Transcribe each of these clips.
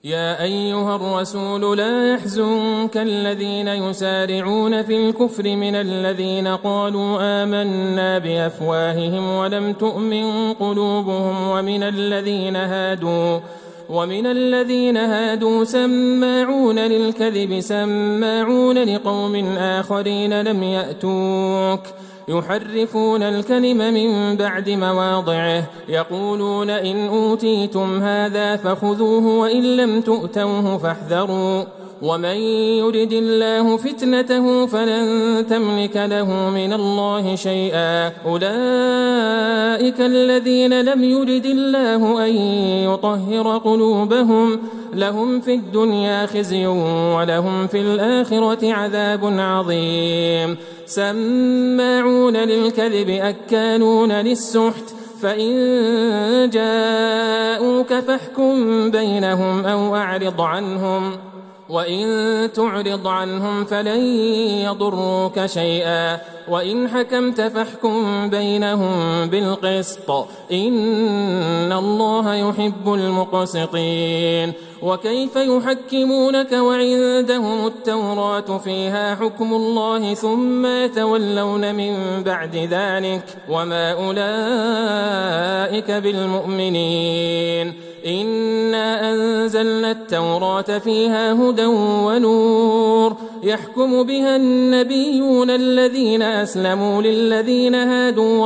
يا أيها الرسول لا يحزنك الذين يسارعون في الكفر من الذين قالوا آمنا بأفواههم ولم تؤمن قلوبهم ومن الذين هادوا سماعون للكذب سماعون لقوم آخرين لم يأتوك يحرفون الكلم من بعد مواضعه يقولون إن أوتيتم هذا فخذوه وإن لم تؤتوه فاحذروا ومن يرد الله فتنته فلن تملك له من الله شيئا أولئك الذين لم يرد الله أن يطهر قلوبهم لهم في الدنيا خزي ولهم في الآخرة عذاب عظيم سماعون للكذب أكالون للسحت فإن جاءوك فاحكم بينهم أو أعرض عنهم وإن تعرض عنهم فلن يضروك شيئا وإن حكمت فاحكم بينهم بالقسط إن الله يحب المقسطين وكيف يحكمونك وعندهم التوراة فيها حكم الله ثم يتولون من بعد ذلك وما أولئك بالمؤمنين إنا أنزلنا التوراة فيها هدى ونور يحكم بها النبيون الذين أسلموا للذين هادوا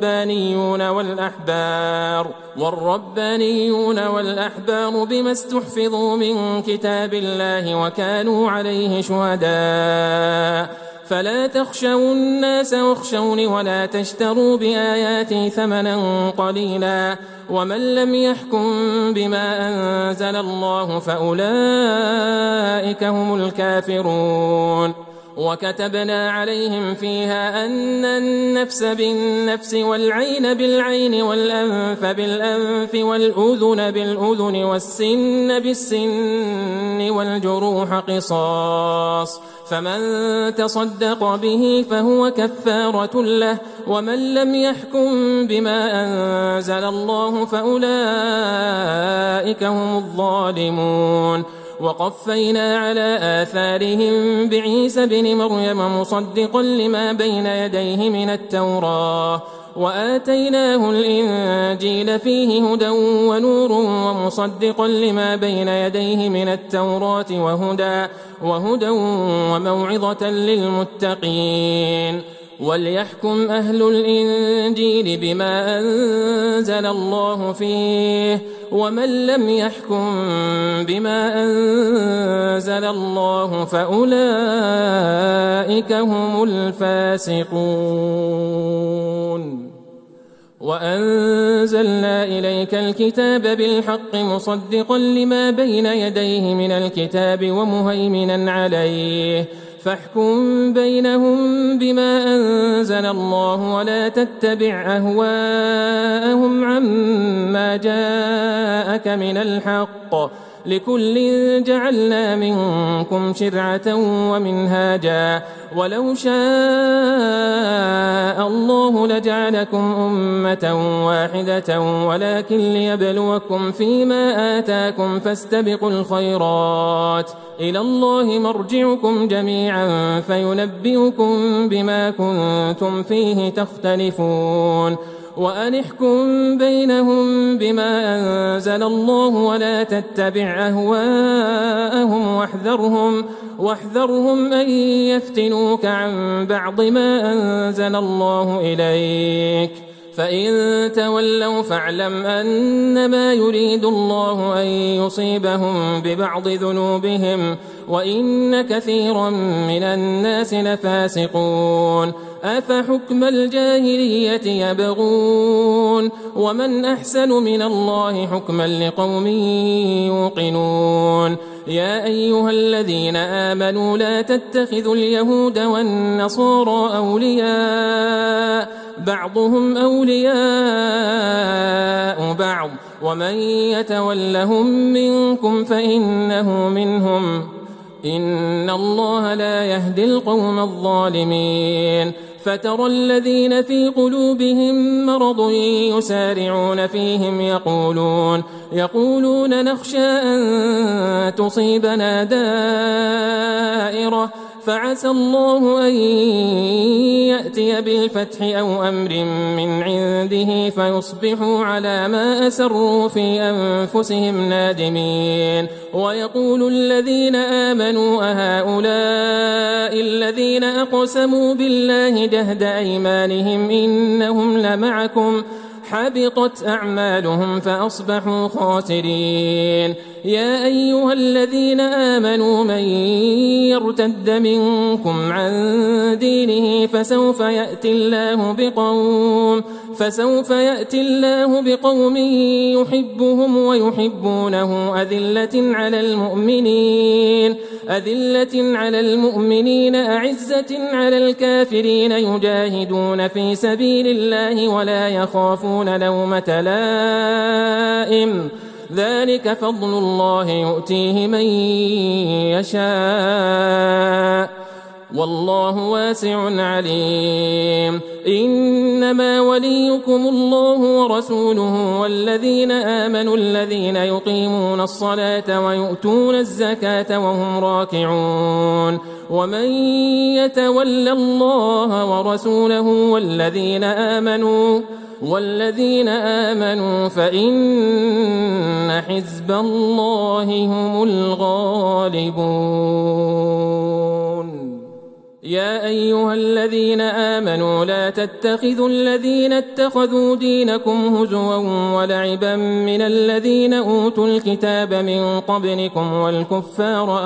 والربانيون والأحبار بما استحفظوا من كتاب الله وكانوا عليه شهداء فلا تخشوا الناس واخشوني ولا تشتروا بآياتي ثمنا قليلا ومن لم يحكم بما أنزل الله فأولئك هم الكافرون وكتبنا عليهم فيها أن النفس بالنفس والعين بالعين والأنف بالأنف والأذن بالأذن والسن بالسن والجروح قصاص فمن تصدق به فهو كفارة له ومن لم يحكم بما أنزل الله فأولئك هم الظالمون وقفينا على آثارهم بعيسى بن مريم مصدقا لما بين يديه من التوراة وآتيناه الإنجيل فيه هدى ونور ومصدقا لما بين يديه من التوراة وهدى وموعظة للمتقين وليحكم أهل الإنجيل بما أنزل الله فيه ومن لم يحكم بما أنزل الله فأولئك هم الفاسقون وأنزلنا إليك الكتاب بالحق مصدقا لما بين يديه من الكتاب ومهيمنا عليه فاحكم بينهم بما أنزل الله ولا تتبع أهواءهم عما جاءك من الحق لكل جعلنا منكم شرعة ومنهاجا ولو شاء الله لجعلكم أمة واحدة ولكن ليبلوكم فيما آتاكم فاستبقوا الخيرات إلى الله مرجعكم جميعا فينبئكم بما كنتم فيه تختلفون وأن احكم بينهم بما أنزل الله ولا تتبع أهواءهم واحذرهم أن يفتنوك عن بعض ما أنزل الله إليك فإن تولوا فاعلم أنما يريد الله أن يصيبهم ببعض ذنوبهم وإن كثيرا من الناس لفاسقون أفحكم الجاهلية يبغون ومن أحسن من الله حكما لقوم يوقنون يا أيها الذين آمنوا لا تتخذوا اليهود والنصارى أولياء بعضهم أولياء بعض ومن يتولهم منكم فإنه منهم إن الله لا يهدي القوم الظالمين فترى الذين في قلوبهم مرض يسارعون فيهم يقولون نخشى أن تصيبنا دائرة فعسى الله أن يأتي بالفتح أو أمر من عنده فيصبحوا على ما أسروا في أنفسهم نادمين. ويقول الذين آمنوا أهؤلاء الذين أقسموا بالله جهد أيمانهم إنهم لمعكم حبطت أعمالهم فأصبحوا خاسرين. يا أيها الذين آمنوا من يرتد منكم عن دينه فسوف يأتي الله بقوم يحبهم ويحبونه أذلة على المؤمنين أعزة على الكافرين يجاهدون في سبيل الله ولا يخافون لومة لائم ذلك فضل الله يؤتيه من يشاء والله واسع عليم. إنما وليكم الله ورسوله والذين آمنوا الذين يقيمون الصلاة ويؤتون الزكاة وهم راكعون. ومن يتول الله ورسوله والذين آمنوا فإن حزب الله هم الغالبون. يا أيها الذين آمنوا لا تتخذوا الذين اتخذوا دينكم هزوا ولعبا من الذين أوتوا الكتاب من قبلكم والكفار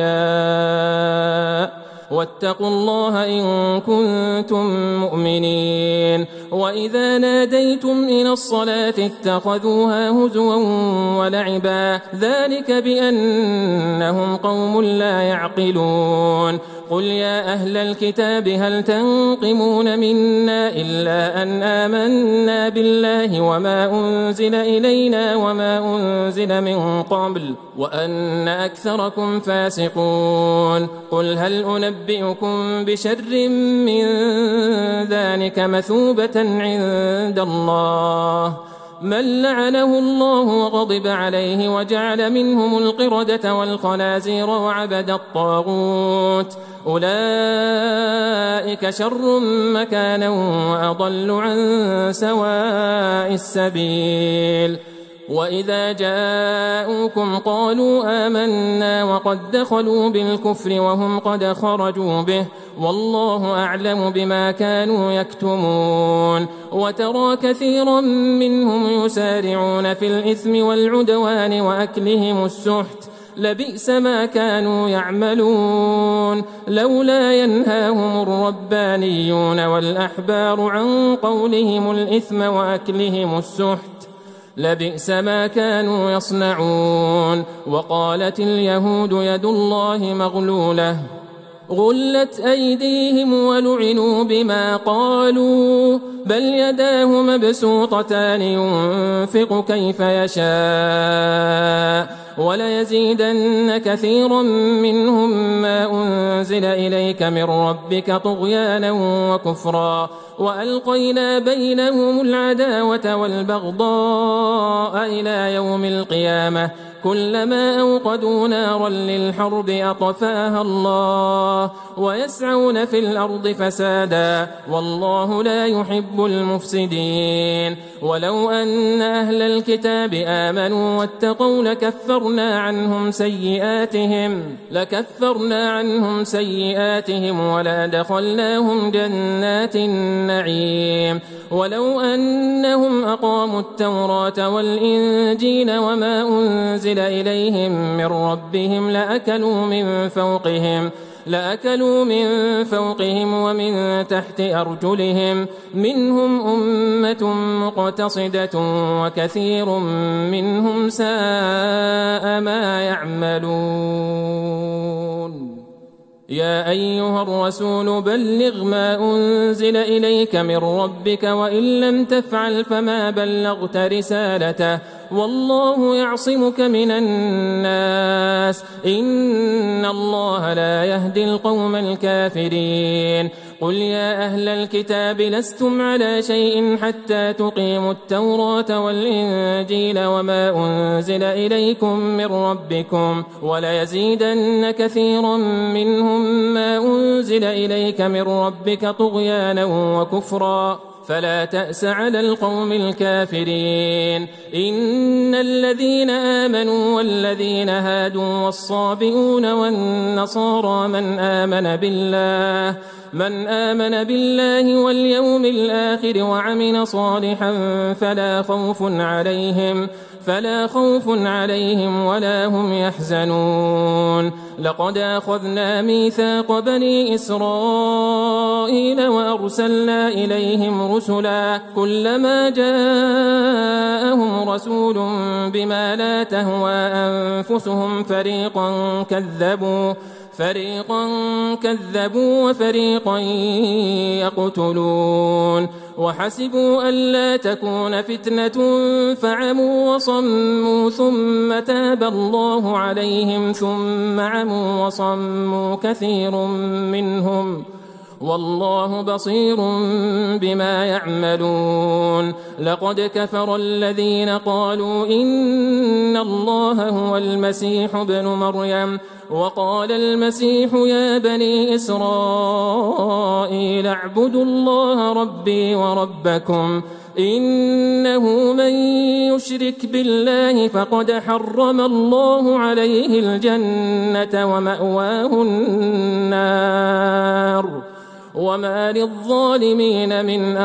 أولياء واتقوا الله إن كنتم مؤمنين. وإذا ناديتم إلى الصلاة اتخذوها هزوا ولعبا ذلك بأنهم قوم لا يعقلون. قل يا أهل الكتاب هل تنقمون منا إلا أن آمنا بالله وما أنزل إلينا وما أنزل من قبل وأن أكثركم فاسقون. قل هل أنبئكم بشر من ذلك مثوبة عند الله من لعنه الله وغضب عليه وجعل منهم القردة والخنازير وعبد الطاغوت أولئك شر مكانا وأضل عن سواء السبيل. وإذا جاءوكم قالوا آمنا وقد دخلوا بالكفر وهم قد خرجوا به والله أعلم بما كانوا يكتمون. وترى كثيرا منهم يسارعون في الإثم والعدوان وأكلهم السحت لبئس ما كانوا يعملون. لولا ينهاهم الربانيون والأحبار عن قولهم الإثم وأكلهم السحت لبئس ما كانوا يصنعون. وقالت اليهود يد الله مغلولة غلت أيديهم ولعنوا بما قالوا بل يداه مبسوطتان ينفق كيف يشاء وليزيدن كثيرا منهم ما أنزل إليك من ربك طغيانا وكفرا وألقينا بينهم العداوة والبغضاء إلى يوم القيامة كلما أوقدوا نارا للحرب أطفاها الله ويسعون في الأرض فسادا والله لا يحب المفسدين. ولو أن أهل الكتاب آمنوا واتقوا لكفرنا عنهم سيئاتهم ولأدخلناهم جنات النعيم. ولو أنهم أقاموا التوراة والإنجيل وما أنزل إليهم من ربهم لأكلوا من فوقهم ومن تحت أرجلهم منهم أمة مقتصدة وكثير منهم ساء ما يعملون. يا أيها الرسول بلغ ما أنزل إليك من ربك وإن لم تفعل فما بلغت رسالته والله يعصمك من الناس إن الله لا يهدي القوم الكافرين. قل يا أهل الكتاب لستم على شيء حتى تقيموا التوراة والإنجيل وما أنزل إليكم من ربكم وليزيدن كثيرا منهم ما أنزل إليك من ربك طغيانا وكفرا فلا تأس على القوم الكافرين إن الذين آمنوا والذين هادوا والصابئون والنصارى من آمن بالله واليوم الآخر وعمل صالحا فلا خوف عليهم ولا هم يحزنون لقد أخذنا ميثاق بني إسرائيل وأرسلنا إليهم رسلا كلما جاءهم رسول بما لا تهوى أنفسهم فريقا كذبوا وفريقا يقتلون وحسبوا ألا تكون فتنة فعموا وصموا ثم تاب الله عليهم ثم عموا وصموا كثير منهم والله بصير بما يعملون لقد كفر الذين قالوا إن الله هو المسيح ابن مريم وقال المسيح يا بني إسرائيل اعبدوا الله ربي وربكم إنه من يشرك بالله فقد حرم الله عليه الجنة ومأواه النار وما للظالمين من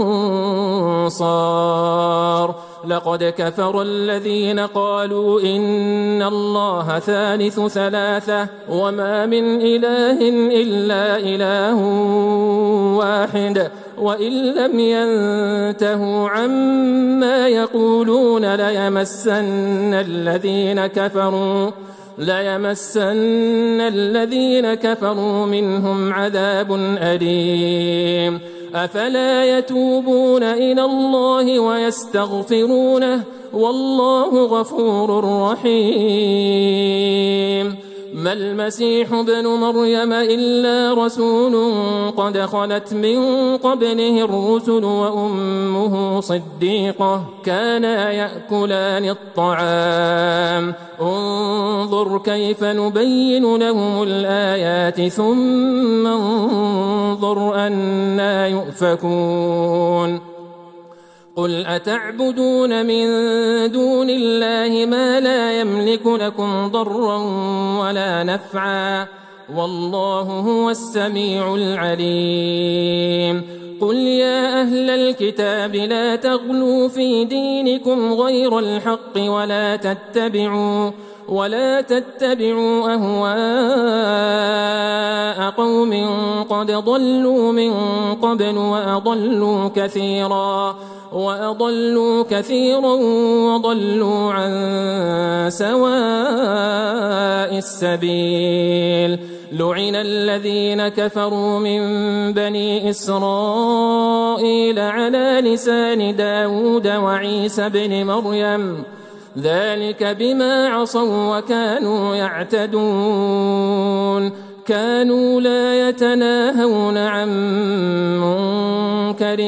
أنصار لقد كفر الذين قالوا إن الله ثالث ثلاثة وما من إله إلا إله واحد وإن لم ينتهوا عما يقولون ليمسن الذين كفروا منهم عذاب أليم أفلا يتوبون إلى الله ويستغفرونه والله غفور رحيم ما المسيح ابن مريم إلا رسول قد خلت من قبله الرسل وأمه صديقة كانا يأكلان الطعام انظر كيف نبين لهم الآيات ثم انظر أنى يؤفكون قل أتعبدون من دون الله ما لا يملك لكم ضرا ولا نفعا والله هو السميع العليم قل يا أهل الكتاب لا تغلوا في دينكم غير الحق ولا تتبعوا أهواء قوم قد ضلوا من قبل وأضلوا كثيرا وضلوا عن سواء السبيل لعن الذين كفروا من بني إسرائيل على لسان داود وعيسى بن مريم ذلك بما عصوا وكانوا يعتدون كانوا لا يتناهون عن منكر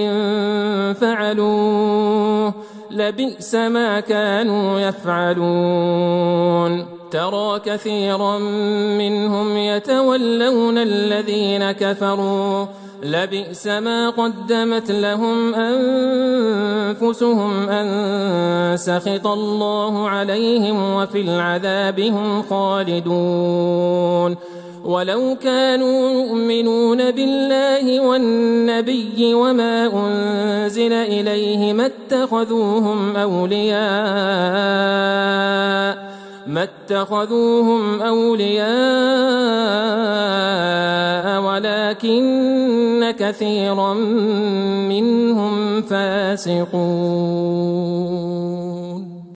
فعلوه لبئس ما كانوا يفعلون ترى كثيرا منهم يتولون الذين كفروا لبئس ما قدمت لهم أنفسهم أن سخط الله عليهم وفي العذاب هم خالدون ولو كانوا يؤمنون بالله والنبي وما أنزل إليه ما اتخذوهم أولياء ولكن كثيرا منهم فاسقون